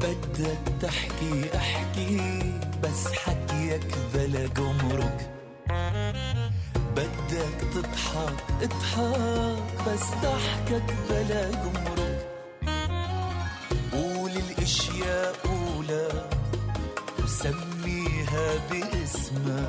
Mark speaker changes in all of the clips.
Speaker 1: بدك تحكي احكي بس حكيك بلا جمرك، بدك تضحك اضحك بس ضحكك بلا جمرك. قول الاشياء قولا وسميها باسمها،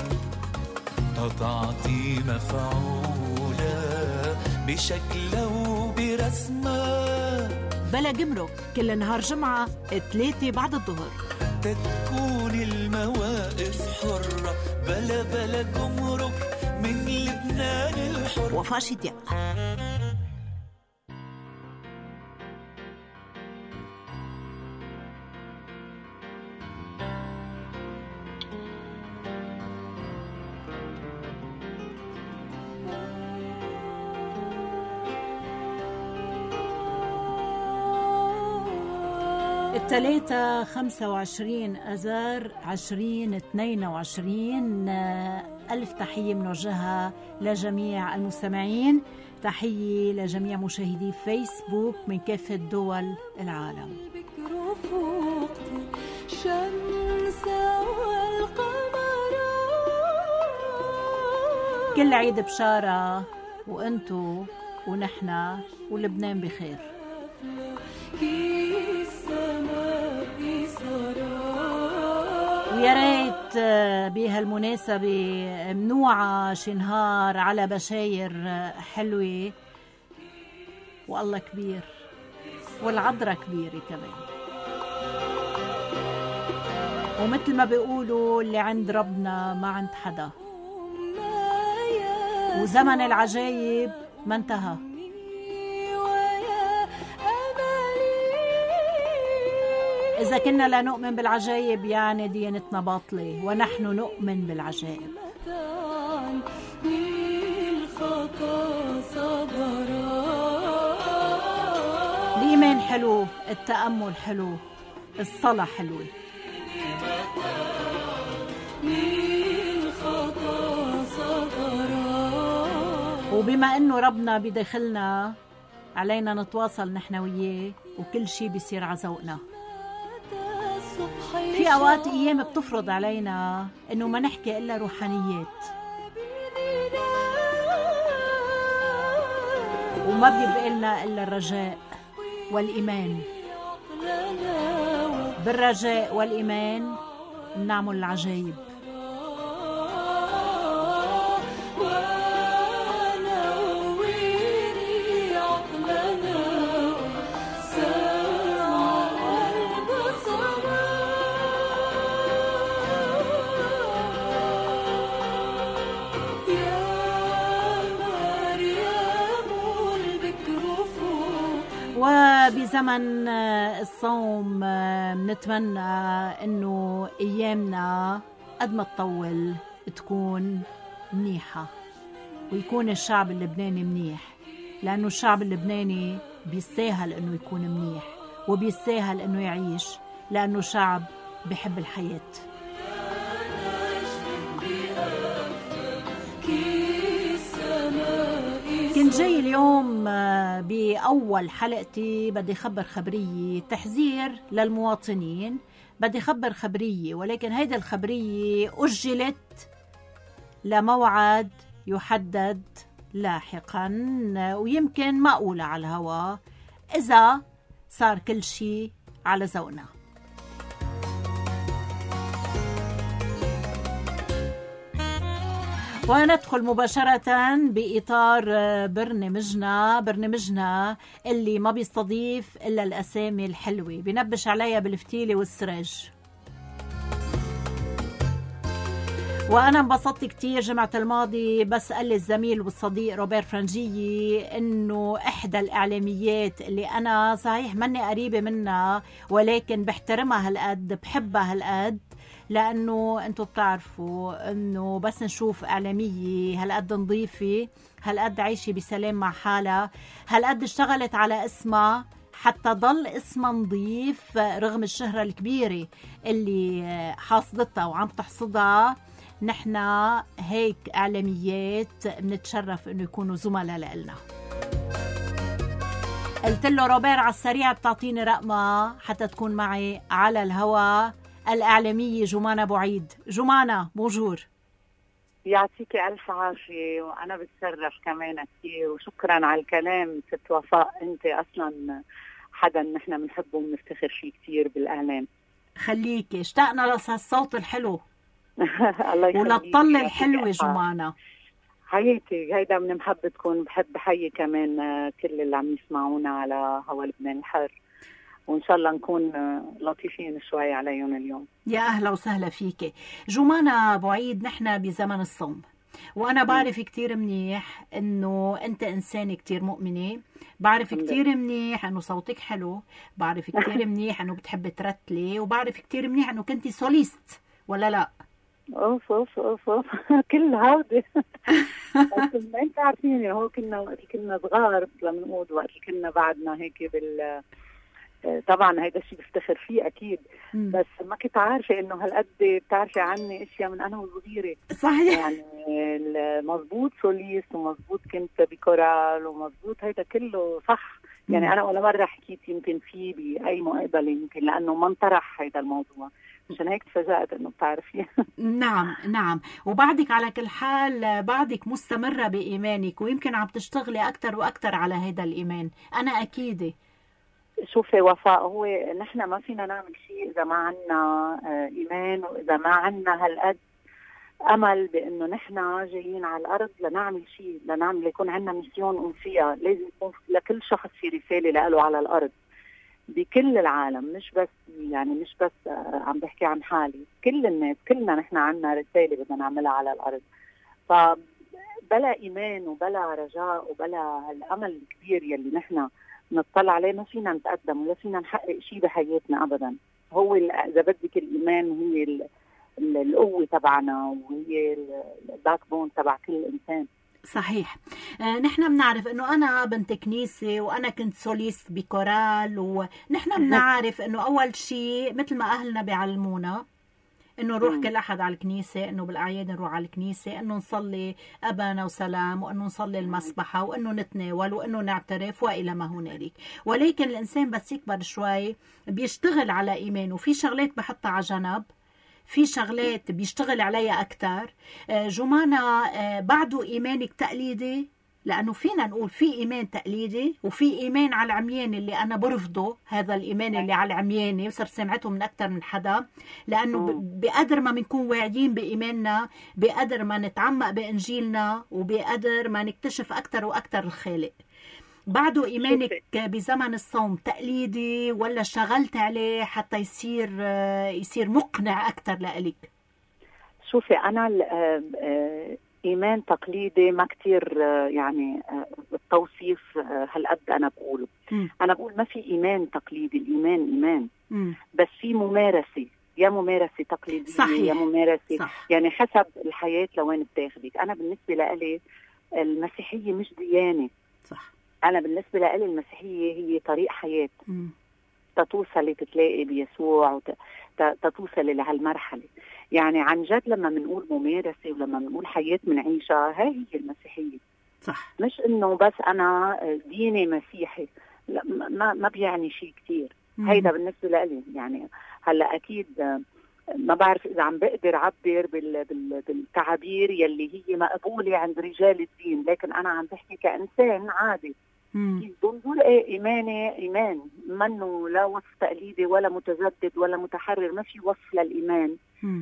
Speaker 1: تعطي مفعولة بشكلها وبرسمها.
Speaker 2: بلا جمرك كل نهار جمعة 3 بعد الظهر،
Speaker 1: تكون المواقف حرة بلا جمرك من لبنان الحر.
Speaker 2: وفاء شتياء. الثلاثة 25 أذار 2022. ألف تحية منوجهة لجميع المستمعين، تحية لجميع مشاهدي فيسبوك من كافة دول العالم. كل عيد بشارة وأنتو ونحنا ولبنان بخير. ويا ريت بهالمناسبة منوعة شي نهار على بشاير حلوة، والله كبير والعذرة كبيرة كمان، ومثل ما بيقولوا اللي عند ربنا ما عند حدا، وزمن العجايب ما انتهى. إذا كنا لا نؤمن بالعجائب يعني ديانتنا باطلة، ونحن نؤمن بالعجائب. الإيمان حلو، التأمل حلو، الصلاة حلوة. وبما إنه ربنا بداخلنا علينا نتواصل نحن وياه، وكل شي بيصير عزوقنا. في أوقات أيام بتفرض علينا إنه ما نحكي إلا روحانيات، وما بيبقى لنا إلا الرجاء والإيمان. بالرجاء والإيمان بنعمل العجائب. وبزمن الصوم نتمنى انه ايامنا قد ما تطول تكون منيحة، ويكون الشعب اللبناني منيح، لانه الشعب اللبناني بيستاهل انه يكون منيح، وبيستاهل انه يعيش، لانه شعب بيحب الحياة. كنت جاي اليوم بأول حلقتي بدي خبر خبرية تحذير للمواطنين، بدي خبر خبرية، ولكن هيدا الخبرية أجلت لموعد يحدد لاحقا، ويمكن ما أقولها على الهواء إذا صار كل شيء على ذوقنا. وندخل مباشرة بإطار برنامجنا اللي ما بيستضيف إلا الأسامي الحلوة، بنبش عليها بالفتيلة والسرج. وأنا انبسطت كتير جمعة الماضي بس قال لي الزميل والصديق روبير فرنجيي إنه إحدى الإعلاميات اللي أنا صحيح مني قريبة منها ولكن بحترمها هالقد، بحبها هالقد، لأنه أنتوا بتعرفوا أنه بس نشوف إعلامية هالقد نظيفة، هالقد عايشة بسلام مع حالها، هالقد اشتغلت على اسمها حتى ضل اسمها نظيف رغم الشهرة الكبيرة اللي حاصدتها وعم تحصدها. نحنا هيك إعلاميات بنتشرف أنه يكونوا زملاء لنا. قلت له روبير على السريع بتعطيني رقمة حتى تكون معي على الهواء الإعلامية جمانة أبو عيد. جمانة بونجور.
Speaker 3: يعطيك ألف عافية، وأنا بتشرف كمان كثير، وشكرا على الكلام ست وفاء. أنت أصلا حدا نحن بنحبه وبنفتخر فيه كثير بالإعلام.
Speaker 2: خليكي، اشتقنا للصوت الحلو
Speaker 3: الله يخليك
Speaker 2: وللطلة الحلوة جمانة.
Speaker 3: حياتي هيدا من محبتكم. بحب حيي كمان كل اللي عم يسمعونا على هوا لبنان الحر، وإن شاء الله نكون لطيفين شوي عليهم اليوم.
Speaker 2: يا أهلا وسهلا فيك جمانة أبو عيد. نحن بزمن الصوم، وأنا بعرف كتير منيح أنه أنت إنسان كتير مؤمنة، بعرف كتير منيح أنه صوتك حلو، بعرف كتير منيح أنه بتحب ترتلي، وبعرف كتير منيح أنه كنتي سوليست ولا لا؟
Speaker 3: اوف اوف اوف اوف كل هودي. بس ما انت عارفين هو كنا وقت كنا صغار لما نقول، وقت كنا بعدنا هيك طبعا هيدا الشيء بفتخر فيه اكيد. بس ما كنت عارفه انه هالقد بتعرفي عني اشياء من انا وصغيره.
Speaker 2: صحيح.
Speaker 3: يعني مزبوط سوليست، ومزبوط كنت بكورال، ومزبوط هيدا كله صح. يعني انا ولا مره حكيت يمكن فيه باي مقابله، يمكن لانه ما انطرح هيدا الموضوع، مشان هيك تفاجأت انه بتعرفي.
Speaker 2: نعم نعم. وبعدك على كل حال بعدك مستمرة بإيمانك، ويمكن عم تشتغلي أكتر وأكتر على هذا الإيمان، أنا أكيدة.
Speaker 3: شوفي وفاء، هو نحن ما فينا نعمل شيء إذا ما عنا إيمان، وإذا ما عنا هالقد أمل بأنه نحن جايين على الأرض لنعمل شيء، لنعمل يكون عنا ميسيون نقوم فيها. لازم يكون لكل شخص في رسالة لقاله على الأرض بكل العالم، مش بس عم بحكي عن حالي، كل الناس كلنا نحن عنا رسالة بدنا نعملها على الأرض. فبلا إيمان وبلا رجاء وبلا الأمل الكبير يلي نحن نطلع عليه ما فينا نتقدم ولا فينا نحقق شيء بحياتنا أبدا. هو إذا بدك الإيمان هي القوة تبعنا، وهي الباك بون تبع كل إنسان.
Speaker 2: صحيح. نحن بنعرف انه انا بنت كنيسة، وانا كنت سوليست بكورال، ونحن بنعرف انه اول شيء مثل ما اهلنا بيعلمونا انه نروح كل احد على الكنيسة، انه بالاعياد نروح على الكنيسة، انه نصلي ابانا وسلام، وانه نصلي المسبحة، وانه نتناول، وانه نعترف، والى ما هنالك. ولكن الانسان بس يكبر شوي بيشتغل على ايمانه، في شغلات بحطها على جنب، في شغلات بيشتغل عليها أكتر. جمانة، بعده إيمانك تقليدي؟ لأنه فينا نقول في إيمان تقليدي وفي إيمان على العمياني، اللي أنا برفضه هذا الإيمان اللي على العمياني، وصرت سمعته من أكتر من حدا. لأنه بقدر ما بنكون واعيين بإيماننا، بقدر ما نتعمق بإنجيلنا، وبقدر ما نكتشف أكتر وأكتر الخالق. بعده إيمانك بزمن الصوم تقليدي، ولا اشتغلت عليه حتى يصير مقنع أكتر لإلك؟
Speaker 3: شوفي، أنا إيمان تقليدي ما كتير يعني التوصيف هالقد أنا بقوله. أنا بقول ما في إيمان تقليدي، الإيمان إيمان. بس في ممارسة، يا ممارسة تقليدية
Speaker 2: صحيح.
Speaker 3: يا ممارسة
Speaker 2: صح.
Speaker 3: يعني حسب الحياة لوين بتاخدك. أنا بالنسبة لي المسيحية مش ديانة.
Speaker 2: صح.
Speaker 3: أنا بالنسبة لي المسيحية هي طريق حياة. تتوصلي تتلاقي بيسوع تتوصلي لهالمرحلة. يعني عن جد لما بنقول ممارسة ولما بنقول حياة منعيشها، هاي هي المسيحية.
Speaker 2: صح.
Speaker 3: مش إنه بس أنا ديني مسيحي، لا، ما بيعني شيء كتير. هيدا بالنسبة لي. يعني هلا أكيد ما بعرف إذا عم بقدر أعبر بالتعابير يلي هي مقبولة عند رجال الدين، لكن أنا عم بحكي كإنسان عادي. بنقول إيماني إيمان، منه لا وصف تقليدي ولا متجدد ولا متحرر، ما في وصف للإيمان.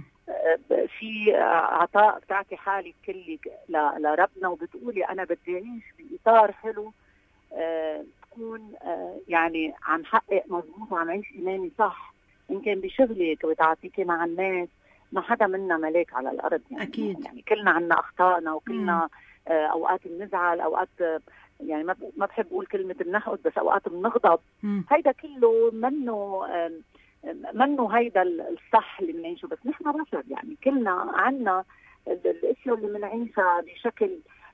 Speaker 3: في عطاء بتاعتي حالي كلك لربنا، وبتقولي أنا بدي أعيش بإطار حلو، تكون يعني عم حقق مضبوط وعم عيش إيماني صح. يمكن بشغلك وتعاطيكي مع الناس، ما حدا منا ملاك على الأرض يعني.
Speaker 2: أكيد.
Speaker 3: يعني كلنا عنا أخطائنا، وكلنا أوقات بنزعل، أوقات يعني ما بحب أقول كلمة النحقد، بس أوقات بنغضب. هيدا كله منه هيدا الصح اللي بنعيشه. بس نحن بشر، يعني كلنا عنا الاشياء اللي بنعيشها بشكل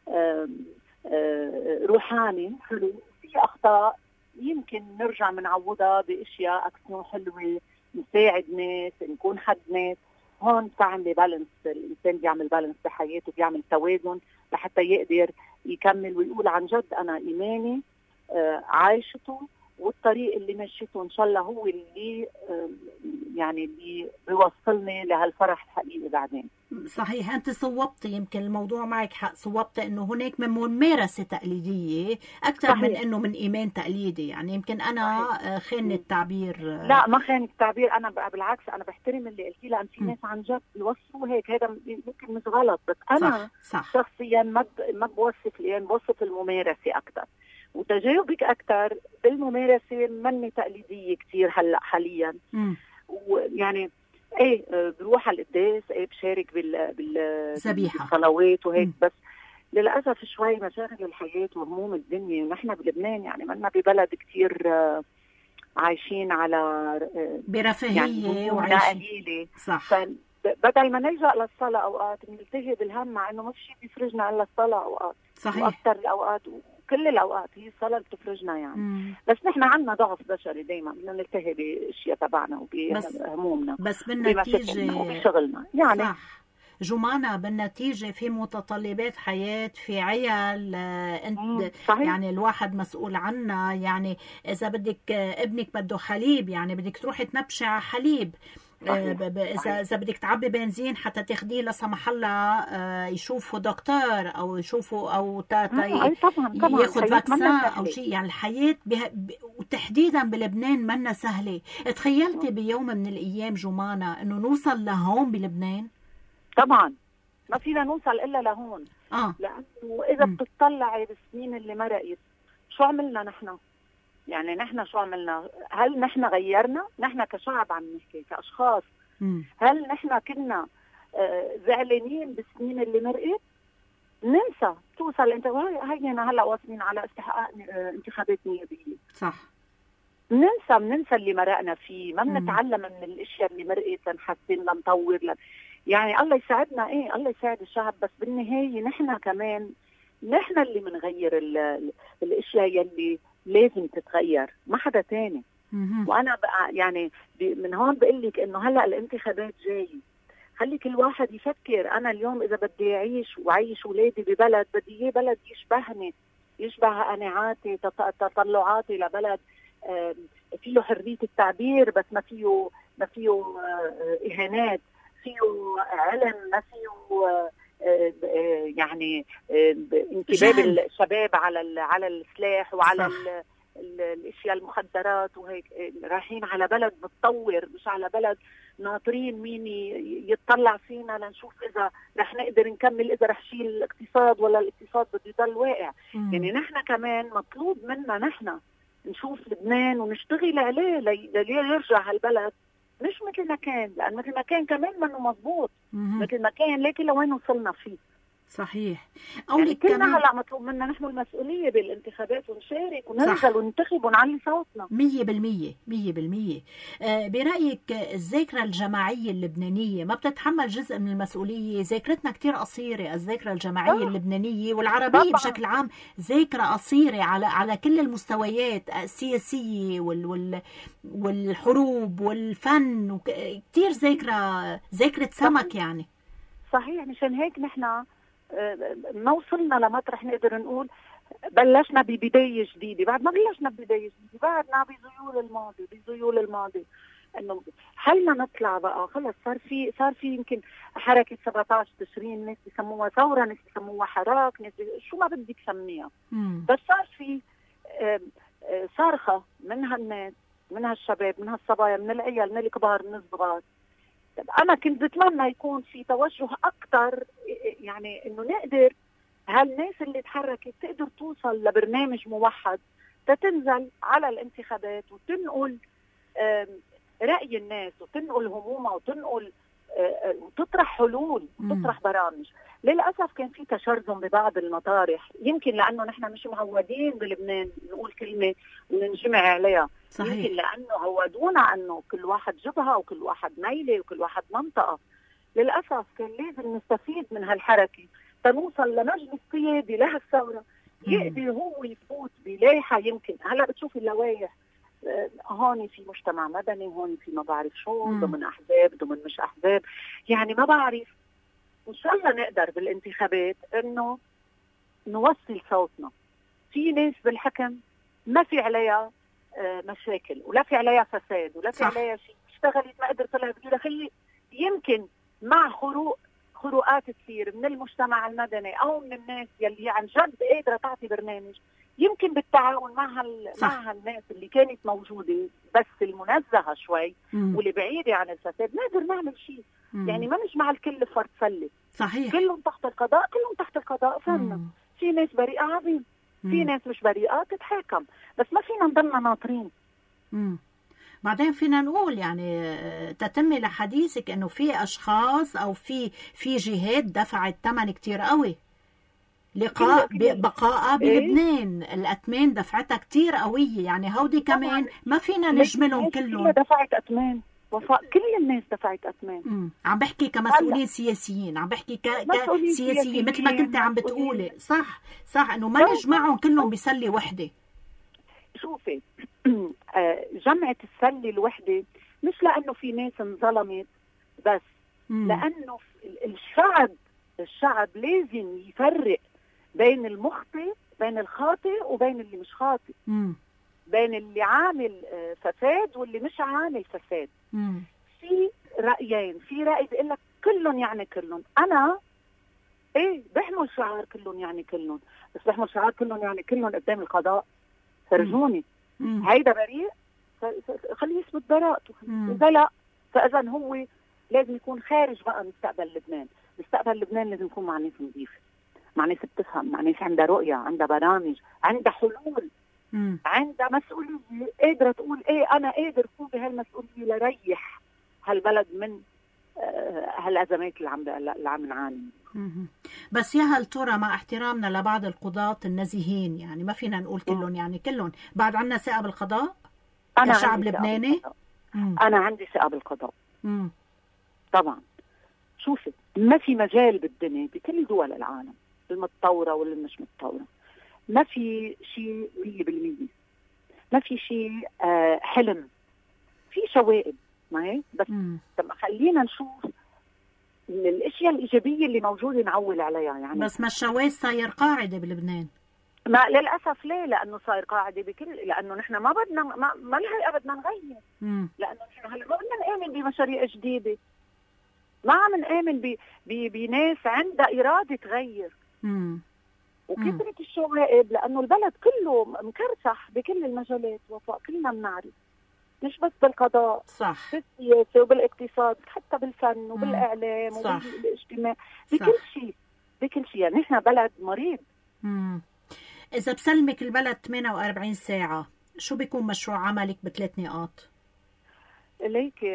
Speaker 3: روحاني حلو، في أخطاء يمكن نرجع منعوضها باشياء اكثر حلوه، نساعد ناس، نكون حد ناس. هون بتعمل بالانس، الانسان بيعمل بالانس بحياته، بيعمل توازن لحتى يقدر يكمل ويقول عن جد انا ايماني عايشته، والطريق اللي مشيته ان شاء الله هو اللي يعني اللي بيوصلني لهالفرح الحقيقي بعدين.
Speaker 2: صحيح، أنت صوبت، يمكن الموضوع معك حق، صوبت إنه هناك من ممارسة تقليدية أكثر من إنه من إيمان تقليدي. يعني يمكن أنا خان التعبير.
Speaker 3: لا ما خان التعبير، أنا بالعكس أنا بحترم اللي قلتيه، لأن في ناس عن جد بيوصفوا هيك، هذا ممكن مش غلط، بس أنا
Speaker 2: صح.
Speaker 3: شخصيا ما بوصف الإيمان، بوصف الممارسة أكثر، وتجاوبك أكثر بالممارسة مني تقليدية كتير هلأ حاليا. ويعني ايه بروح على القداس، ايه بشارك بالصلوات وهيك، بس للاسف شوي مشاغل الحياه وهموم الدنيا، ونحن بلبنان يعني منا ببلد كتير عايشين على
Speaker 2: برفاهيه
Speaker 3: يعني قليله.
Speaker 2: صح.
Speaker 3: بدل ما نلجأ للصلاه اوقات بنلتهي بالهم، مع انه ما في شيء بيفرجنا الا الصلاه اوقات.
Speaker 2: صحيح.
Speaker 3: واكثر الاوقات كل الاوقات هي الصلاه اللي بتفرجنا يعني. بس نحن عندنا ضعف بشري، دايما بدنا نلتهي باشياء تبعنا وبهمومنا،
Speaker 2: بس بالنتيجه
Speaker 3: وبشغلنا يعني.
Speaker 2: صح جمانة، بالنتيجة في متطلبات حياة، في عيال انت يعني الواحد مسؤول عنها. يعني إذا بدك ابنك بده حليب، يعني بدك تروحي تنبشي على حليب. إذا بدك تعبي بنزين حتى تاخديه لا سمح الله يشوفوا دكتور أو يشوفوا أو ياخد فاكسين أو شيء. يعني الحياة وتحديدا بلبنان منا سهلة. تخيلتي بيوم من الأيام جمانة إنه نوصل لهون بلبنان؟
Speaker 3: طبعا ما فينا نوصل إلا لهون. لأنه إذا بتطلعي بالسنين اللي مرقت شو عملنا نحن؟ يعني نحن شو عملنا؟ هل نحن غيرنا؟ نحن كشعب عم نحكي كأشخاص، هل نحن كنا زعلانين بالسنين اللي مرقت؟ ننسى توصل انت هينا هلا واصلين على استحقاق انتخابات نيابية.
Speaker 2: صح.
Speaker 3: بننسى اللي مرقنا فيه، ما بنتعلم من الاشياء اللي مرقت لنحسن لنطور يعني الله يساعدنا، الله يساعد الشعب، بس بالنهاية نحن كمان نحن اللي بنغير الاشياء يلي لازم تتغير، ما حدا تاني. وانا بقى يعني من هون بقول لك انه هلا الانتخابات جاي، خلي كل واحد يفكر. انا اليوم اذا بدي اعيش وعيش اولادي ببلد، بدي اياه بلد يشبهني، يشبه قناعاتي تطلعاتي لبلد فيه حرية التعبير، بس ما فيه اهانات، فيه علم، ما فيه يعني انكباب الشباب على السلاح وعلى الاشياء المخدرات وهيك. رايحين على بلد بتطور، مش على بلد ناطرين مين يتطلع فينا لنشوف اذا رح نقدر نكمل، اذا رح شيل الاقتصاد ولا الاقتصاد بده يضل واقع. يعني نحن كمان مطلوب منا نحن نشوف لبنان ونشتغل عليه ليرجع هالبلد مش مثل ما كان، لأن مثل ما كان كمان منه مضبوط، مثل ما كان لكن لوين وصلنا فيه.
Speaker 2: صحيح.
Speaker 3: يعني كلنا هلا مطلوب منا نحن المسؤولية بالانتخابات ونشارك وننزل وننتخب ونعلي صوتنا
Speaker 2: 100%. برأيك الذاكرة الجماعية اللبنانية ما بتتحمل جزء من المسؤولية؟ ذاكرتنا كتير قصيرة، الذاكرة الجماعية اللبنانية والعربية بشكل عام ذاكرة قصيرة على كل المستويات السياسية والحروب والفن، كتير ذاكرة سمك يعني.
Speaker 3: صحيح. مشان هيك نحن ما وصلنا لمطرح نقدر نقول بلشنا ببداية جديدة. بعد ما بلشنا ببداية جديدة، بعدنا بذيول الماضي انه حلنا نطلع بقى. خلص صار في يمكن حركة 17 تشرين، ناس بيسموها ثورة، ناس بيسموها حراك، ناس شو ما بدك سميها، بس صار في صارخة من هالناس، من هالشباب، من هالصبايا، من العيال، من الكبار، من الصغار. أنا كنت بتمنى يكون في توجه أكتر، يعني إنه نقدر هالناس اللي تحركت تقدر توصل لبرنامج موحد تتنزل على الانتخابات وتنقل رأي الناس وتنقل همومها وتنقل وتطرح حلول وتطرح برامج. للأسف كان في تشرذم ببعض المطارح، يمكن لأنه نحن مش معودين بلبنان نقول كلمة وننجمع عليها. صحيح. يمكن لأنه عودونا أنه كل واحد جبهة وكل واحد ميلة وكل واحد منطقة. للأسف كان لازم نستفيد من هالحركة تنوصل لمجلس قيادي لهالثورة يقدر هو يفوت بلايحة. يمكن هلا بتشوفي اللوايح هون في مجتمع مدني، هون في ما بعرف شو، ضمن أحزاب، ضمن مش أحزاب، يعني ما بعرف. إن شاء الله نقدر بالانتخابات إنه نوصل صوتنا. في ناس بالحكم ما في عليها مشاكل ولا في عليها فساد ولا في عليها شيء، اشتغلت ما قدرت لها بدي خيي، يمكن مع خروقات تصير من المجتمع المدني او من الناس يلي عن جد قادره تعطي برنامج، يمكن بالتعاون مع الناس اللي كانت موجوده بس المنزهه شوي واللي بعيده عن الفساد، نقدر نعمل شيء. يعني ما نجمع الكل فرد سله،
Speaker 2: صحيح،
Speaker 3: كلهم تحت القضاء، كلهم تحت القضاء. فهمنا في ناس بريئه عظيم، في ناس مش بريئه تتحاكم، بس ما فينا نضلنا ناطرين.
Speaker 2: بعدين فينا نقول يعني تتمي لحديثك انه في اشخاص او في جهات دفعت ثمن كتير قوي بقائها بلبنان. الأثمان دفعتها كتير قوية، يعني هودي كمان ما فينا نجملهم كلهم.
Speaker 3: دفعت أثمان وفاء، كل الناس دفعت أثمان.
Speaker 2: عم بحكي كمسؤولين سياسيين، عم بحكي كسياسيين مثل ما كنت عم بتقولي. صح انه ما نجمعهم كلهم بسلة وحدة.
Speaker 3: شوفي جمعة السلة الوحدة مش لأنه في ناس انظلمت بس، لأنه الشعب لازم يفرق بين المخطئ، بين الخاطئ وبين اللي مش خاطئ، بين اللي عامل فساد واللي مش عامل فساد. في رأيين، في رأي بيقول لك كلهم يعني كلهم. أنا بحمل شعار كلهم يعني كلهم، بس بحمل شعار كلهم يعني كلهم قدام القضاء فرجوني هيدا بريء، خليه يثبت براءته. إذا لا فإذا هو لازم يكون خارج بقى مستقبل لبنان. مستقبل لبنان لازم يكون مع ناس نظيفة، مع ناس بتفهم، مع ناس عندها رؤية، عندها برامج، عندها حلول، عندها مسؤولية، قادرة تقول أنا قادر أكون بهالمسؤولية لريح هالبلد من هالأزمات اللي عم نعاني.
Speaker 2: بس يا هل ترى مع احترامنا لبعض القضاة النزيهين، يعني ما فينا نقول كلهم، يعني كلهم بعد عنا ثقة بالقضاء كشعب لبناني؟
Speaker 3: أنا عندي ثقة بالقضاء طبعا. شوفي ما في مجال بالدنيا بكل دول العالم المتطورة واللي مش متطورة، ما في شيء 100%، ما في شيء حلم، في شوائب معي. بس طب خلينا نشوف الاشياء الايجابيه اللي موجوده نعول عليها. يعني
Speaker 2: بس ما الشواذ صاير قاعده بلبنان؟
Speaker 3: ما للاسف ليه؟ لانه صاير قاعده بكل، لانه نحن ما بدنا ما لهي بدنا نغير، لانه نحن هلا ما بدنا نآمن بمشاريع جديده، ما عم نآمن بناس عندها اراده تغير. وكثرة الشوائب لانه البلد كله مكرسح بكل المجالات، وفاء كلنا بنعرف، مش بس بالقضاء،
Speaker 2: صح،
Speaker 3: بالسياسة وبالاقتصاد، حتى بالفن وبالإعلام وبالاجتماع، بكل شيء. يعني نحن بلد مريض.
Speaker 2: إذا بسلمك البلد 48 ساعة شو بيكون مشروع عملك ب3 نقاط؟
Speaker 3: ليكي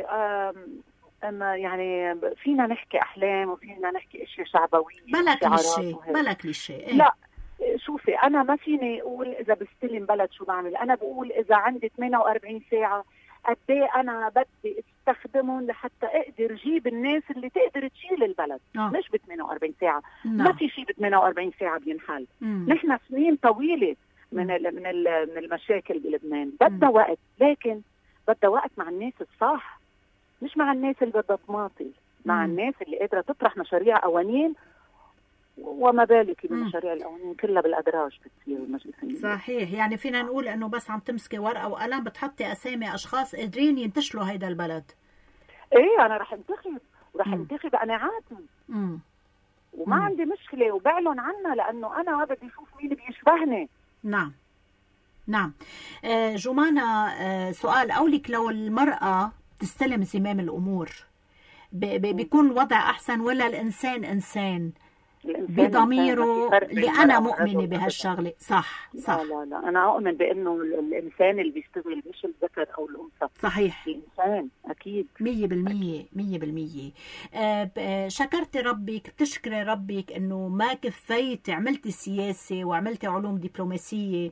Speaker 3: يعني فينا نحكي أحلام وفينا نحكي أشياء شعبوية،
Speaker 2: بلا كليشيه.
Speaker 3: لا شوفي أنا ما فيني أقول إذا بستلم بلد شو بعمل. أنا بقول إذا عندي 48 ساعة قد ايه أنا بدي استخدمهم لحتى أقدر جيب الناس اللي تقدر تشيل البلد. مش ب 48 ساعة. ما في شيء ب 48 ساعة بينحل. نحن سنين طويلة من المشاكل بلبنان. بدها وقت، لكن بدها وقت مع الناس الصح، مش مع الناس اللي بدها تماطل، مع الناس اللي قادرة تطرح مشاريع قوانين. وما بالك بالمشاريع القوانين كلها بالأدراج بتصير المجلس.
Speaker 2: صحيح. يعني فينا نقول انه بس عم تمسكي ورقة وقلم بتحطي اسامي اشخاص قادرين ينتشلوا هيدا البلد.
Speaker 3: ايه انا رح انتخب ورح انتخب قناعاتي وما عندي مشكلة وبعلن عنها، لانه انا بدي اشوف مين بيشبهني.
Speaker 2: نعم. جمانة، سؤال أولك، لو المرأة تستلم زمام الأمور بيكون الوضع أحسن ولا الإنسان إنسان بضميره؟ اللي أنا مؤمنة بهالشغلة. صح.
Speaker 3: لا أنا أؤمن بأنه الإنسان اللي بيشتغل مش الذكر أو الأنثى.
Speaker 2: صحيح.
Speaker 3: الإنسان أكيد
Speaker 2: 100%. شكرتي ربك، بتشكري ربك إنه ما كفيت، عملتي سياسة وعملتي علوم دبلوماسية،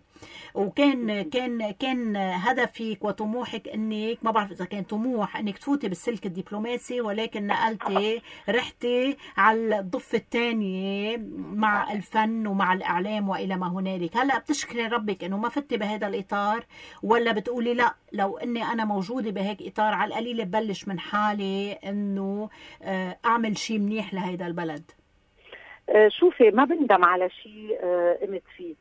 Speaker 2: وكان هدفك وطموحك إنك، ما بعرف إذا كان طموح، إنك تفوتي بالسلك الدبلوماسي، ولكن نقلتي رحتي على الضفة الثانية مع الفن ومع الإعلام وإلى ما هنالك. هلأ بتشكري ربك إنه ما فتي بهذا الإطار، ولا بتقولي لا لو إني أنا موجودة بهيك إطار على القليل ببلش من حالي إنه أعمل شيء منيح لهذا البلد؟
Speaker 3: شوفي ما بندم على شيء قمت فيه،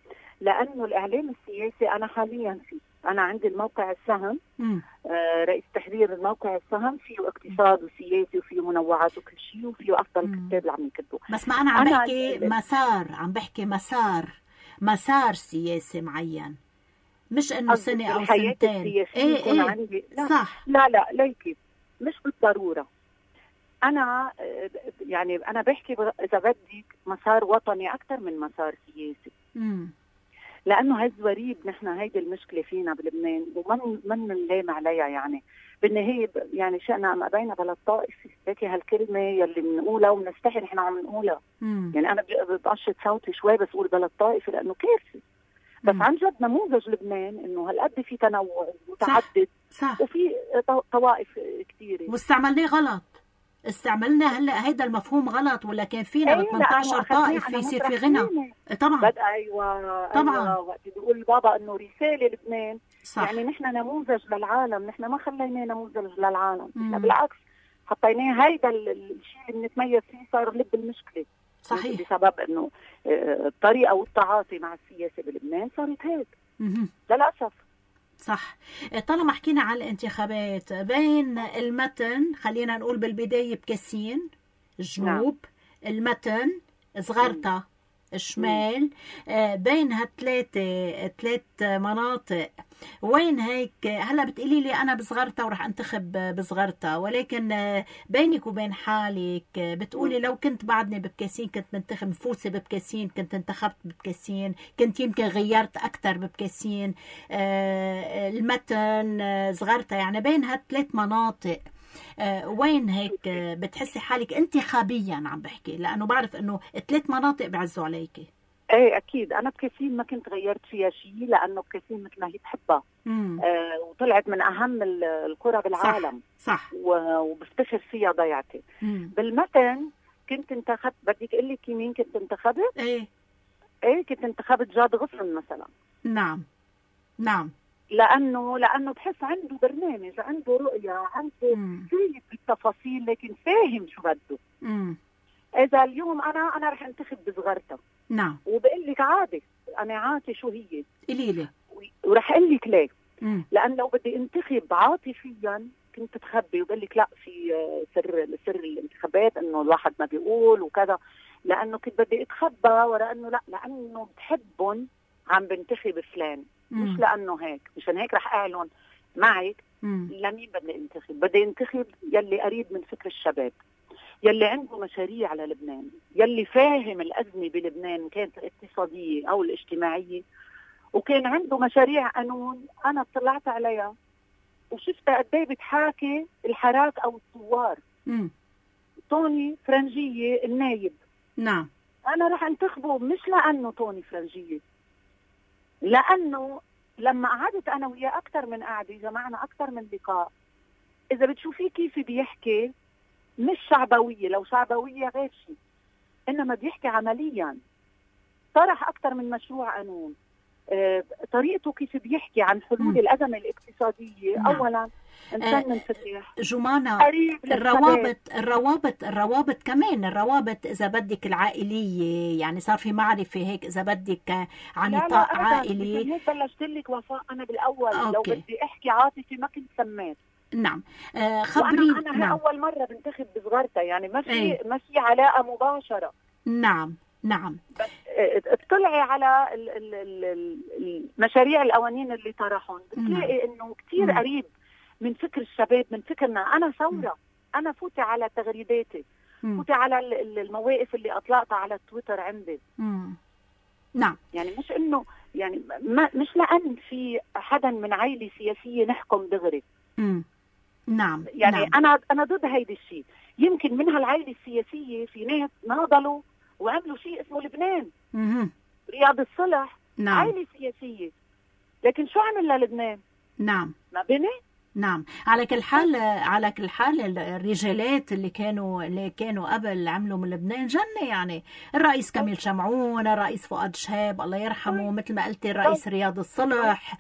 Speaker 3: لانه الاعلام السياسي انا حاليا فيه، انا عندي الموقع السهم، رئيس تحرير الموقع السهم، فيه اقتصاد وسياسي وفيه منوعات وكل شيء، وفيه افضل كتاب اللي عم يكتبوا.
Speaker 2: بس ما انا عم بحكي مسار، عم بحكي مسار سياسي معين، مش انه سنه او سنتين.
Speaker 3: ايه عندي لا
Speaker 2: صح.
Speaker 3: لا ليكي مش بالضروره. انا يعني انا بحكي اذا بدك مسار وطني اكثر من مسار سياسي. لانه هالزوريب نحن هيدي المشكله فينا بلبنان، ومن نلام عليها. يعني بالنهايه يعني شئنا ام ابينا بلد طائفي، هيك هالكلمه يلي بنقولها وبنستحي نحن عم نقولها. يعني انا بقشط صوتي شوي بس اقول بلد طائفي لانه كارثه. بس عن جد نموذج لبنان انه هالقد في تنوع وتعدد،
Speaker 2: صح.
Speaker 3: وفي طوائف كثيره،
Speaker 2: واستعملنا غلط. استعملنا هلا هيدا المفهوم غلط، ولا كان فينا 18 طائف يصير في غنى. طبعا
Speaker 3: طبعا وقت بيقول بابا انه رساله لبنان،
Speaker 2: صح.
Speaker 3: يعني نحن نموذج للعالم، نحن ما خليناه نموذج للعالم، نحن بالعكس حطيناه هيدا الشيء اللي بنتميز فيه، صار لب المشكله.
Speaker 2: صحيح.
Speaker 3: بسبب انه الطريقه والتعاطي مع السياسه بلبنان صارت هيك للاسف.
Speaker 2: صح. طالما حكينا عن الانتخابات، بين المتن خلينا نقول بالبداية بكاسين الجنوب، المتن صغرتا الشمال، بين ثلاث مناطق، وين هيك هلا بتقولي لي انا بصغرتا ورح انتخب بصغرتا، ولكن بينك وبين حالك بتقولي لو كنت بعدني ببكاسين كنت منتخب فوسي ببكاسين، كنت انتخبت ببكاسين، كنت يمكن غيرت اكثر ببكاسين. المتن صغرتا، يعني بين هالثلاث مناطق وين هيك بتحسي حالك انتخابيا؟ عم بحكي لانه بعرف انه الثلاث مناطق بعزوا عليكي.
Speaker 3: ايه اكيد انا بكاسين ما كنت غيرت فيها شيء، لانه بكاسين مثل ما هي بحبها، وطلعت من اهم القرى بالعالم.
Speaker 2: صح.
Speaker 3: وبفتخر فيها ضيعتي. بالمتن كنت انتخبت، بدك اقول لك مين كنت انتخبت؟ ايه كنت انتخبت جاد غصن مثلا. نعم لانه بحس عنده برنامج، عنده رؤيه، عنده شيء بالتفاصيل، لكن فاهم شو بده. اذا اليوم انا رح انتخب بصغرتها،
Speaker 2: نعم،
Speaker 3: وبقول لك عادي، انا عادي شو هي
Speaker 2: قليله،
Speaker 3: ورح اقول لك ليه. لان لو بدي انتخب عاطفيا كنت بخبي وبقول لك لا، في سر الانتخابات انه الواحد ما بيقول وكذا، لانه كنت بدي اتخبى ورا انه لا، لانه بحبهم عم بنتخب فلان، مش لانه هيك. مشان هيك رح اعلن معك لمين بدي انتخب. بدي انتخب يلي قريب من فكر الشباب، يلي عنده مشاريع على لبنان، يلي فاهم الأزمة بلبنان كانت الاقتصادية أو الاجتماعية، وكان عنده مشاريع قانون أنا اطلعت عليها وشفتها قد ايه بتحاكي الحراك أو الثوار. توني فرنجية النايب،
Speaker 2: نعم،
Speaker 3: أنا رح انتخبه مش لأنه توني فرنجية، لأنه لما قعدت أنا وياه أكثر من قعدة، جمعنا أكثر من لقاء، إذا بتشوفيه كيف بيحكي مش شعبوية، لو شعبوية غير شيء، إنما بيحكي عمليا. طرح أكثر من مشروع قانون، طريقته كيف بيحكي عن حلول الأزمة الاقتصادية. أولا إنسان منفتح
Speaker 2: جمانة، الروابط كمان، الروابط إذا بدك العائلية، يعني صار في معرفة هيك إذا بدك عن نطاق عائلي.
Speaker 3: هيك بلشت لك وفاء أنا بالأول. لو بدي أحكي عاطفي ما كنت سميت.
Speaker 2: نعم، خبريني.
Speaker 3: أنا أول مرة بنتخب بصغرتها، يعني ما في علاقة مباشرة.
Speaker 2: نعم.
Speaker 3: بس اطلعي على المشاريع القوانين اللي طرحهم، بتلاقي إنه كتير قريب من فكر الشباب، من فكرنا. أنا ثورة، أنا فوتي على تغريداتي، فوتي على المواقف اللي أطلقتها على التويتر عندي.
Speaker 2: نعم،
Speaker 3: يعني مش إنه يعني مش لأن في حدا من عائلة سياسية نحكم دغري.
Speaker 2: نعم،
Speaker 3: يعني نعم. أنا ضد هيدا الشيء. يمكن من هالعائلة السياسية في ناس ناضلوا وعملوا شيء اسمه لبنان. رياض الصلح،
Speaker 2: نعم،
Speaker 3: عائلة سياسية، لكن شو عمل للبنان؟
Speaker 2: نعم،
Speaker 3: ما بني.
Speaker 2: نعم. على كل حال الرجالات اللي كانوا قبل عملوا من لبنان جنة، يعني الرئيس كميل شمعون، الرئيس فؤاد شهاب الله يرحمه، مثل ما قلتي الرئيس رياض الصلح.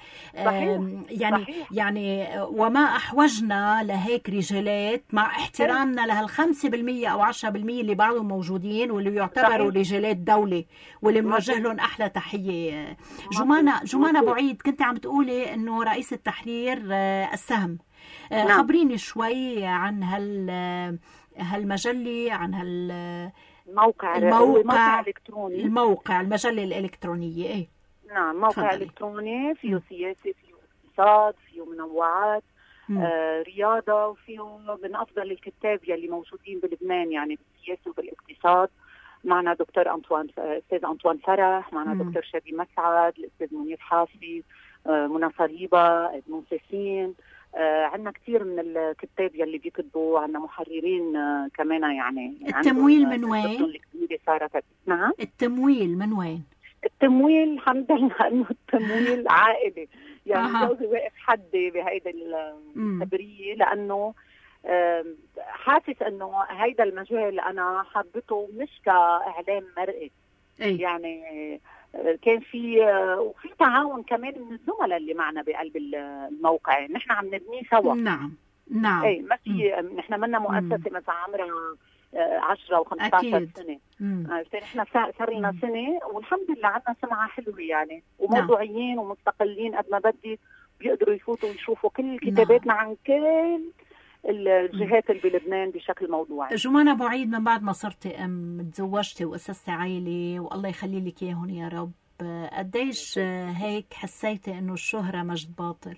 Speaker 2: يعني وما أحوجنا لهيك رجالات، مع احترامنا لهال5% أو 10% اللي بعضهم موجودين واللي يعتبروا رجالات دولة واللي بنوجه لهم أحلى تحية. جمانة أبو عيد، كنت عم تقولي إنه رئيس التحرير السهم. خبريني شوي عن هالمجلة، عن
Speaker 3: الموقع الإلكتروني،
Speaker 2: المجلة الإلكترونية. إيه
Speaker 3: نعم، موقع إلكتروني فيه سياسة، فيه اقتصاد، فيه منوعات، رياضة، وفيه من أفضل الكتاب يلي موجودين بلبنان يعني بالسياسة وبالاقتصاد. معنا دكتور أستاذ أنطوان فرح، معنا دكتور شادي مسعد، الأستاذ منير حافي، منى صليبة، ابن سيسين. عندنا كثير من الكتاب يلي بيكتبوا، عندنا محررين كمان. يعني
Speaker 2: التمويل من وين؟
Speaker 3: صارت. نعم،
Speaker 2: التمويل من وين؟
Speaker 3: التمويل الحمد لله انه التمويل عائلي، يعني جوزي واقف حدي بهيدا الخبريه، لانه حاسس انه هيدا المجال انا حبته مش كاعلام مرئي. يعني كان وفي تعاون كمان من الزملاء اللي معنا بقلب الموقع، نحن عم نبنيه سوا.
Speaker 2: نعم.
Speaker 3: اي ما في، نحن منا مؤسسه مثلا عمرها 10 و15 سنه. نحن صار لنا سنه والحمد لله عندنا سمعه حلوه يعني، وموضوعيين ومستقلين قد ما بدي، بيقدروا يفوتوا ويشوفوا كل كتاباتنا عن كل الجهات اللي بلبنان بشكل موضوعي.
Speaker 2: جمانة أبو عيد، من بعد ما صرتي تزوجتي وأسستي عائلة والله يخلي لك إياهم يا رب، قديش هيك حسيتي إنه الشهرة مجد باطل؟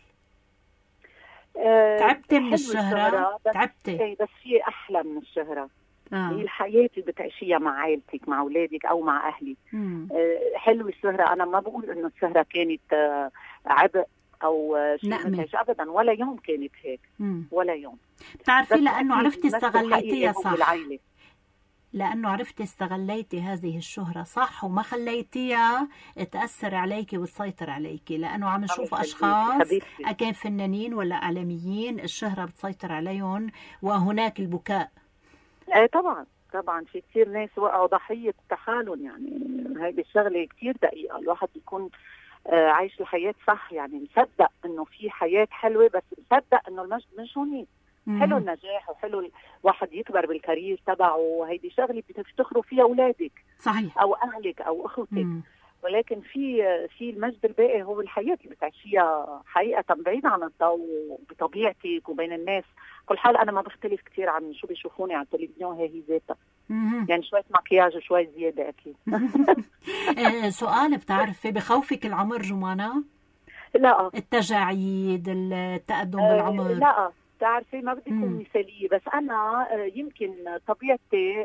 Speaker 2: تعبتي من الشهرة؟ تعبتي؟
Speaker 3: بس في أحلى من الشهرة. هي الحياة اللي بتعيشيها مع عائلتك، مع أولادك أو مع أهلك. حلو الشهرة. أنا ما بقول إنه الشهرة كانت عبء أو شيء أبدا، ولا يوم كانت هيك، ولا يوم.
Speaker 2: بتعرفي لأنه عرفتي استغليتيها صح، لأنه عرفتي استغليتي هذه الشهرة صح، وما خليتيها تأثر عليكي وتسيطر عليكي، لأنه عم نشوف أشخاص أكان فنانين ولا إعلاميين الشهرة بتسيطر عليهم وهناك البكاء.
Speaker 3: طبعا في كثير ناس وقعوا ضحية تحالن. يعني هذه الشغلة كثير دقيقة، الواحد يكون عايش الحياة صح، يعني مصدق انه في حياة حلوة، بس مصدق انه المجد مش هونيك. حلو النجاح وحلو الواحد يكبر بالكارير تبعه، وهيدي شغلة بتفتخروا فيها أولادك
Speaker 2: صحيح،
Speaker 3: أو أهلك أو أخوتك. ولكن في المجد الباقي هو الحياة اللي بتعيشيها حقيقة بعيد عن الضوء، بطبيعتك وبين الناس. كل حال أنا ما بختلف كتير عن شو بيشوفوني على التلفزيون، هي ذاتها يعني شوية مكياج وشوية زيادة أكيد.
Speaker 2: سؤال، بتعرفي بخوفك العمر جمانة؟
Speaker 3: لا،
Speaker 2: التجاعيد، التقدم بالعمر؟
Speaker 3: لا، بتعرفي ما بدي أكون مثالية، بس أنا يمكن طبيعتي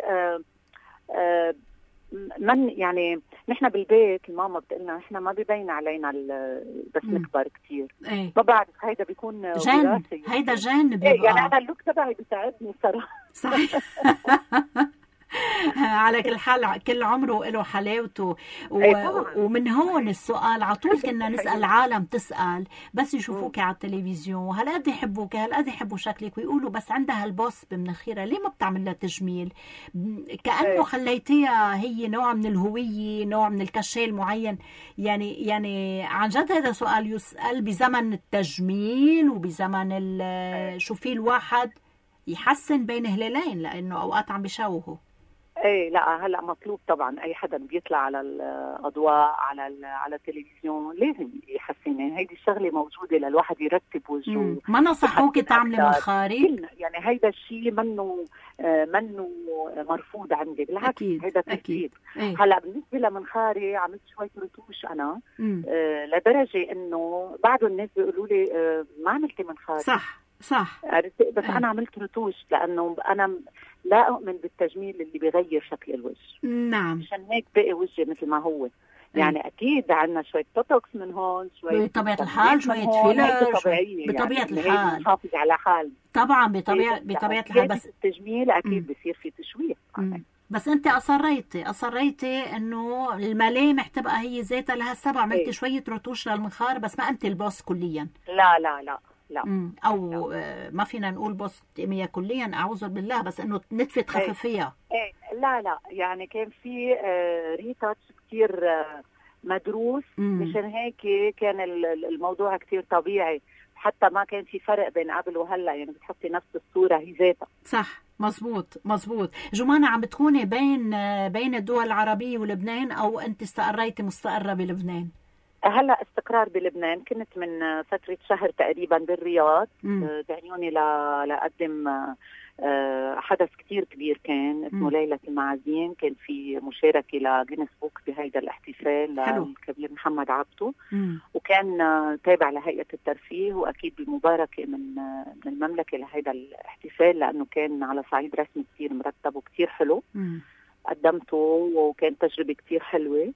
Speaker 3: من يعني نحن بالبيت الماما بتقلنا نحن ما بيبين علينا بس نكبر كتير. ما بعرف، هيدا بيكون
Speaker 2: جن، هيدا جن بيبقى.
Speaker 3: يعني أنا اللوك تبعي بيساعدني صراحة.
Speaker 2: صحيح. على كل حال كل عمره له حلاوته ومن هون السؤال على طول كنا نسأل العالم، تسأل بس يشوفوك على التلفزيون هالقد يحبوك، هالقد يحبوا شكلك، ويقولوا بس عندها هالبوس بمناخيرها، ليه ما بتعمل لها تجميل؟ كأنه خليتيها هي نوع من الهوية، نوع من الكشال معين. يعني عن جد هذا سؤال يسأل بزمن التجميل وبزمن شو في الواحد يحسن بين هلالين، لأنه أوقات عم بيشوهوا.
Speaker 3: لا هلا مطلوب طبعا، اي حدا بيطلع على الاضواء على التلفزيون لازم يحسن. هيدي الشغله موجوده للواحد يرتب وجهه.
Speaker 2: ما نصحوك تعملي منخاري؟
Speaker 3: يعني هيدا الشيء منه مرفوض عندي، بالعكس هيدا ترتيب. هلا بالنسبه لمنخاري عملت شويه رتوش انا لدرجه انه بعض الناس بيقولوا لي ما عملتي منخاري.
Speaker 2: صح
Speaker 3: بس أنا عملت رتوش لأنه أنا لا أؤمن بالتجميل اللي بيغير شكل الوجه.
Speaker 2: نعم،
Speaker 3: مشان هيك بقي وجهي مثل ما هو. يعني أكيد عندنا شوية توتوكس من هون، شوية
Speaker 2: بطبيعة الحال، شوية فيلر بطبيعة الحال،
Speaker 3: نحافظ على حال
Speaker 2: طبعا بطبيعة الحال. بس
Speaker 3: التجميل أكيد بصير في تشويه.
Speaker 2: بس أنت أصريتي إنه الملامح تبقى هي ذاتها لها السبع. عملتي شوية رتوش للمنخار بس ما أنت البوس كليا.
Speaker 3: لا لا.
Speaker 2: او ما فينا نقول بوستيميا كليا، اعوذ بالله، بس انه نتفه تخففيها.
Speaker 3: لا يعني كان في ريتاتش كتير مدروس، مشان هيك كان الموضوع كتير طبيعي، حتى ما كان في فرق بين قبل وهلا، يعني بتحطي نفس الصورة هي ذاتها.
Speaker 2: صح، مزبوط. جمانة، عم بتكوني بين الدول العربية ولبنان، او انت استقريتي مستقرة بلبنان؟
Speaker 3: هلا استقرار بلبنان، كنت من فترة شهر تقريبا بالرياض، دعيوني لأقدم حدث كتير كبير كان اسمه ليلة المعازيم، كان في مشاركة لجينيس بوك بهيدا الاحتفال للكبير محمد عبده، وكان تابع لهيئة الترفيه، وأكيد بمباركة من المملكة لهيدا الاحتفال، لأنه كان على صعيد رسمي كتير مرتب وكتير حلو. قدمته وكان تجربة كتير حلوة،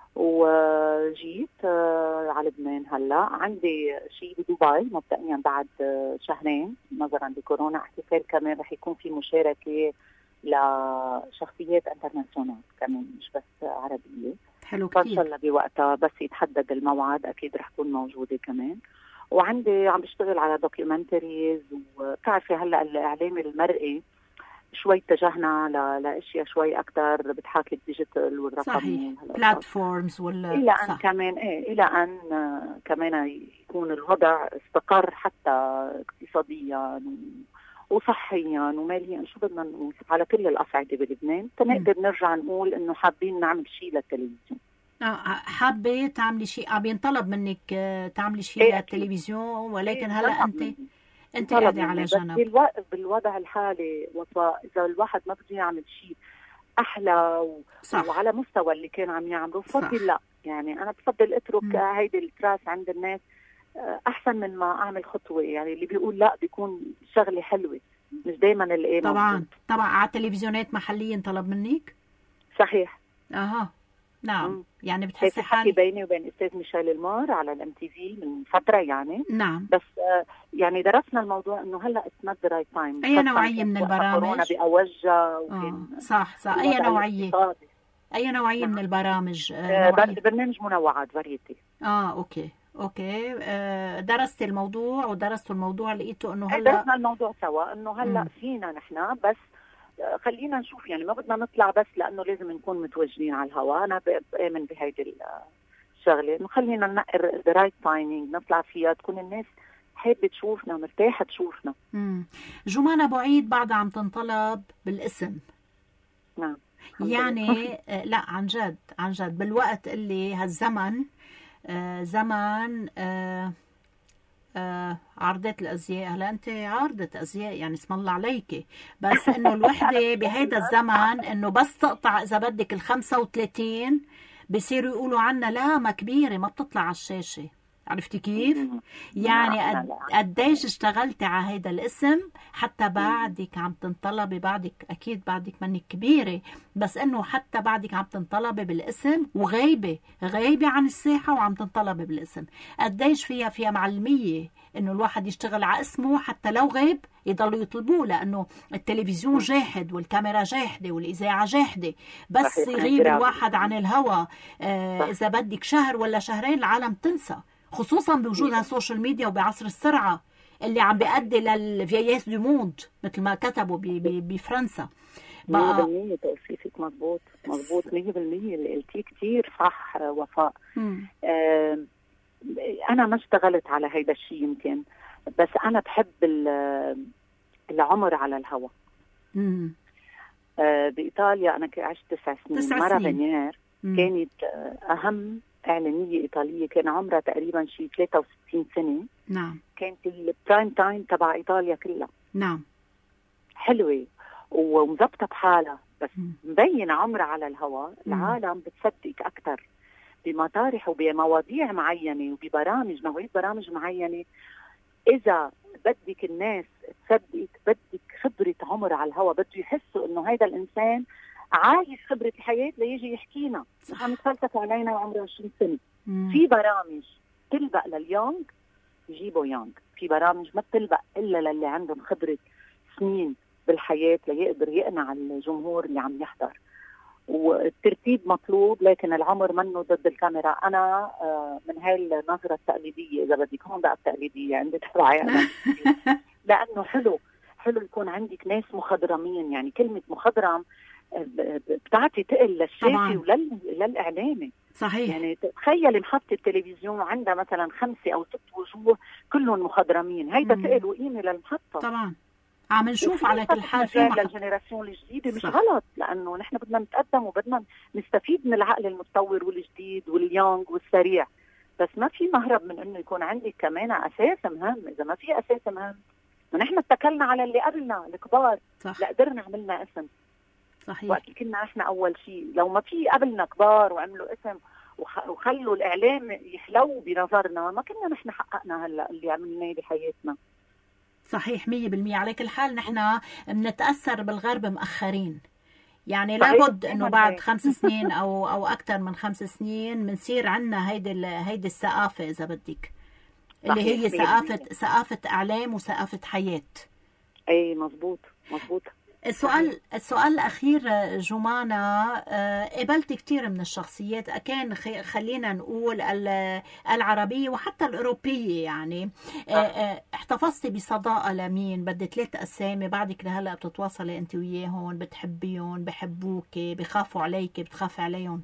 Speaker 3: وجيت على لبنان. هلا عندي شيء بدبي مبدئيا بعد شهرين نظرا لكورونا، احتفال كمان رح يكون في مشاركه لشخصيات انترناسيونال كمان، مش بس عربيه.
Speaker 2: حلو كتير.
Speaker 3: ان شاء الله بوقتها بس يتحدد الموعد اكيد رح اكون موجوده كمان. وعندي عم بشتغل على دوكيومنتريز، وبتعرفي هلا الاعلام المرئي شوي اتجهنا لاشياء شوي اكثر بتحاكي الديجيتال والرقمي،
Speaker 2: بلاتفورمز
Speaker 3: الى ان كمان الى ان كمان يكون الوضع استقر حتى اقتصاديا وصحيا وماليا، شو بدنا نقول، على كل الاصعده بلبنان، تنقدر نرجع نقول انه حابين نعمل شيء للتلفزيون.
Speaker 2: حابه تعملي شيء، عم ينطلب منك تعملي شيء للتلفزيون، ولكن هلا انت قاعده على جنب.
Speaker 3: بالوضع الحالي وفاء، اذا الواحد ما بده يعمل شيء احلى وعلى مستوى اللي كان عم يعمله، بفضل لا، يعني انا بفضل اترك هيدي التراث عند الناس احسن من ما اعمل خطوه. يعني اللي بيقول لا بيكون شغله حلوه، مش دايما اللي
Speaker 2: طبعا على التلفزيونات محليا طلب منك؟
Speaker 3: صحيح.
Speaker 2: نعم. يعني بتحسي
Speaker 3: حالي بيني وبين استاذ ميشيل المار على الام تي في من فتره يعني.
Speaker 2: نعم.
Speaker 3: بس يعني درسنا الموضوع انه هلا اتس نوت ذا رايت تايم.
Speaker 2: اي نوعيه من البرامج؟
Speaker 3: كورونا باوجها وكان
Speaker 2: صح. اي نوعيه من البرامج؟
Speaker 3: برنامج منوعات فاريتي.
Speaker 2: اوكي. درست الموضوع ودرستوا الموضوع، لقيتوا انه هلا
Speaker 3: درسنا الموضوع سوا، انه هلا فينا نحن بس خلينا نشوف، يعني ما بدنا نطلع بس لانه لازم نكون متواجدين على الهواء. انا بآمن بهيدي الشغله، انه خلينا ننقر ذا رايت تايمينج نطلع فيها، تكون الناس حابه تشوفنا مرتاحه تشوفنا.
Speaker 2: جمانة ابو عيد بعدها عم تنطلب بالاسم.
Speaker 3: نعم
Speaker 2: يعني لا عن جد بالوقت اللي هالزمن زمان عرضة الأزياء. هلا أنت عارضة أزياء، يعني اسم الله عليك، بس إنه الوحدة بهيدا الزمن إنه بس تقطع إذا بدك 35 بصيروا يقولوا عنا لا ما كبيرة ما بتطلع على الشاشة. عرفتي كيف؟ يعني قديش اشتغلتي على هيدا الاسم حتى بعدك عم تنطلبي، أكيد بعدك منك كبيرة، بس إنه حتى بعدك عم تنطلبي بالاسم وغايبة عن الساحة وعم تنطلبي بالاسم. قديش فيها معلمية إنه الواحد يشتغل على اسمه حتى لو غيب يضلوا يطلبوه، لأنه التلفزيون جاحد والكاميرا جاحدة والإذاعة جاحدة، بس يغيب الواحد عن الهوا إذا بدك شهر ولا شهرين العالم تنسى، خصوصا بوجود هالسوشيال ميديا وبعصر السرعة اللي عم بيؤدي للفيايس دو موند مثل ما كتبوا بفرنسا.
Speaker 3: 100% توصيفك مضبوط 100%. اللي قلتيه كتير صح وفاء. أنا ما اشتغلت على هيدا الشيء يمكن، بس أنا بحب العمر على الهوا. بإيطاليا أنا عشت 9 سنين. مرة فينير كانت أهم إعلامية إيطالية، كان عمرها تقريبا شيء 63 سنة.
Speaker 2: نعم.
Speaker 3: كانت البرايم تايم تبع إيطاليا كلها.
Speaker 2: نعم.
Speaker 3: حلوة ومضبطة بحالها، بس مبين عمرها على الهواء. العالم بتصدق أكثر بمطارح وبمواضيع معينة وببرامج، نوعية برامج معينة. إذا بدك الناس تصدق بدك خبرة عمر على الهواء، بده يحسوا إنه هيدا الإنسان عايش خبرة الحياة ليجي يحكينا. عم يتفلسف علينا وعمره 20 سنة. في برامج تلبق لليونغ يجيبوا يونغ، في برامج ما بتلبق إلا للي عندهم خبرة سنين بالحياة ليقدر يقنع الجمهور اللي عم يحضر. والترتيب مطلوب، لكن العمر منه ضد الكاميرا. انا من هاي النظره التقليديه اذا بدك، هون بقى التقليديه عندي تبعي انا لانه حلو يكون عندك ناس مخضرمين. يعني كلمه مخضرم بتعطي تقل للشاشة وللإعلامي.
Speaker 2: صحيح.
Speaker 3: يعني تخيلي محطة التلفزيون عندها مثلا 5 أو 6 وجوه كلهم مخضرمين، هيدا تقل وقيمة للمحطة.
Speaker 2: طبعا عم نشوف على كل حال في
Speaker 3: للجنراسيون الجديدة مش غلط، لأنه نحن بدنا نتقدم وبدنا نستفيد من العقل المتطور والجديد واليونغ والسريع، بس ما في مهرب من إنه يكون عندك كمان أساس مهم. إذا ما في أساس مهم، ونحن اتكلنا على اللي قبلنا الكبار، لا قدرنا عملنا اسم.
Speaker 2: صحيح.
Speaker 3: وقت كنا احنا اول شيء، لو ما في قبلنا كبار وعملوا اسم وخلوا الاعلام يحلو بنظرنا، ما كنا نحن حققنا هلا اللي عملناه بحياتنا.
Speaker 2: صحيح 100%. على كل حال نحن بنتاثر بالغرب مأخرين، يعني لابد انه بعد 5 سنين او اكثر من 5 سنين بنصير عندنا هيدي الثقافه اذا بدك، اللي هي ثقافه اعلام وثقافه حياه.
Speaker 3: اي مزبوط.
Speaker 2: السؤال الأخير جمانة، قبلت كتير من الشخصيات، كان خلينا نقول العربية وحتى الأوروبية، يعني احتفظتي بصداقة لمين؟ بدي 3 أسامي بعدك لهلأ بتتواصلي أنت وياهم، بتحبيهم، بحبوك، بخافوا عليك، بتخافي عليهم؟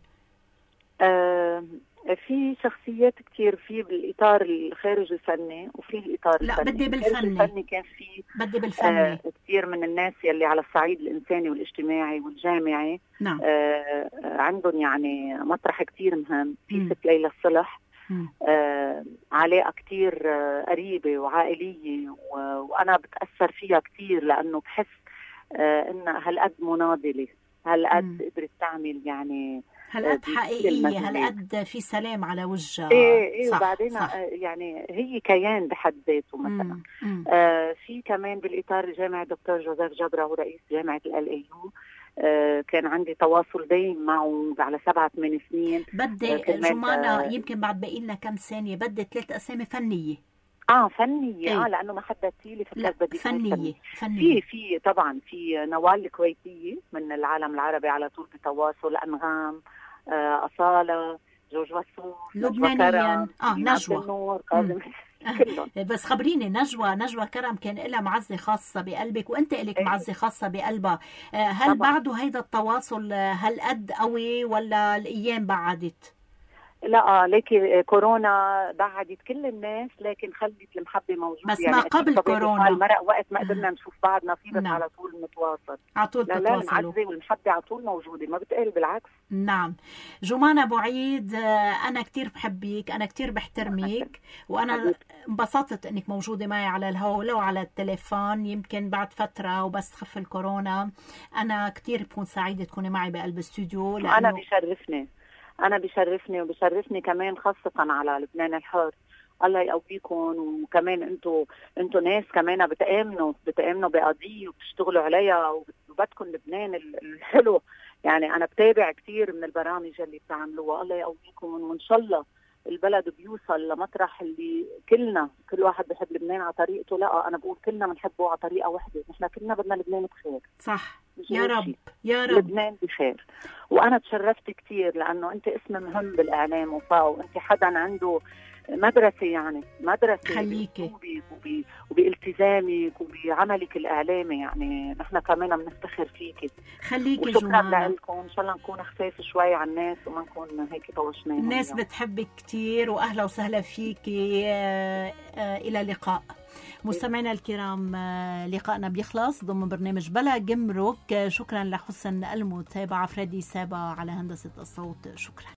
Speaker 3: في شخصيات كتير، في بالإطار الخارج الفني وفي الإطار
Speaker 2: لا
Speaker 3: الفني.
Speaker 2: بدي بالفني.
Speaker 3: كان في
Speaker 2: بدي بالفني
Speaker 3: كتير من الناس يلي على الصعيد الإنساني والاجتماعي والجامعي.
Speaker 2: نعم.
Speaker 3: عندهم يعني مطرح كتير مهم. في ست ليلى الصلح، علاقة كتير قريبة وعائلية، وأنا بتأثر فيها كتير لأنه بحس إنها هالقد مناضلة، هالقد قدرت تعمل، يعني
Speaker 2: هالقد حقيقية، هالقد في سلام على وجهها.
Speaker 3: إيه وبعدين يعني هي كيان بحد ذاته مثلا. في كمان بالإطار جامعة دكتور جوزيف جبرة، هو رئيس جامعة LAU، كان عندي تواصل دايم معه على 7-8 سنين. بدي
Speaker 2: جمانة يمكن بعد باقي لنا كم ثانية، بدي 3 أسامي فنية.
Speaker 3: فنية. لأنه ما حددتي لي، فكرت بدي
Speaker 2: فنية.
Speaker 3: في طبعا في نوال الكويتية من العالم العربي على طول بتواصل، أنغام، أصالة، جورج وسوف،
Speaker 2: لبنانيا، نجوى
Speaker 3: كلهم.
Speaker 2: بس خبريني نجوى كرم كان لها معزة خاصة بقلبك، وانت لك معزة خاصة بقلبها. هل بعده هيدا التواصل هالقد قوي ولا الأيام بعدت؟
Speaker 3: لا لكن كورونا بعدت كل الناس، لكن خلت المحبة موجودة.
Speaker 2: بس يعني ما قبل كورونا
Speaker 3: المرق وقت ما قدرنا نشوف بعضنا فيه، بس على طول نتواصل،
Speaker 2: على طول تتواصلوا.
Speaker 3: لا المعزة والمحبة على طول موجودة، ما بتقل، بالعكس.
Speaker 2: نعم. جمانة أبو عيد، أنا كتير بحبك، أنا كتير بحترمك، وأنا انبسطت إنك موجودة معي على الهواء لو على التليفون، يمكن بعد فترة وبس تخف الكورونا. أنا كتير بكون سعيدة تكوني معي بقلب الاستوديو،
Speaker 3: أنا بيشرفني وبيشرفني كمان خاصة على لبنان الحر. الله يقويكم، وكمان انتوا ناس كمان بتآمنوا بقضية وبتشتغلوا عليها، وبدكم لبنان الحلو. يعني أنا بتابع كتير من البرامج اللي بتعملوها. الله يقويكم، وإن شاء الله البلد بيوصل لمطرح اللي كل واحد بيحب لبنان على طريقته. لا أنا بقول كلنا بنحبه على طريقة واحدة، نحن كلنا بدنا لبنان بخير.
Speaker 2: صح، يا رب يا رب
Speaker 3: لبنان بخير. وأنا تشرفت كتير لأنه أنت اسم مهم بالإعلام وأنت حدا عنده مدرسة، يعني مدرسة
Speaker 2: خليكي
Speaker 3: وبالتزامك وبعملك الإعلامي. يعني نحن كمان بنفتخر فيكي.
Speaker 2: خليكي
Speaker 3: وشكرا لكم. إن شاء الله نكون خفاف شوي على الناس وما نكون هيك طوشنا.
Speaker 2: الناس بتحبك كتير، وأهلا وسهلا فيكي. إلى اللقاء مستمعينا الكرام. لقائنا بيخلص ضمن برنامج بلا جمرك. شكرا لحسن المتابعة. فريدي سابا على هندسة الصوت. شكرا.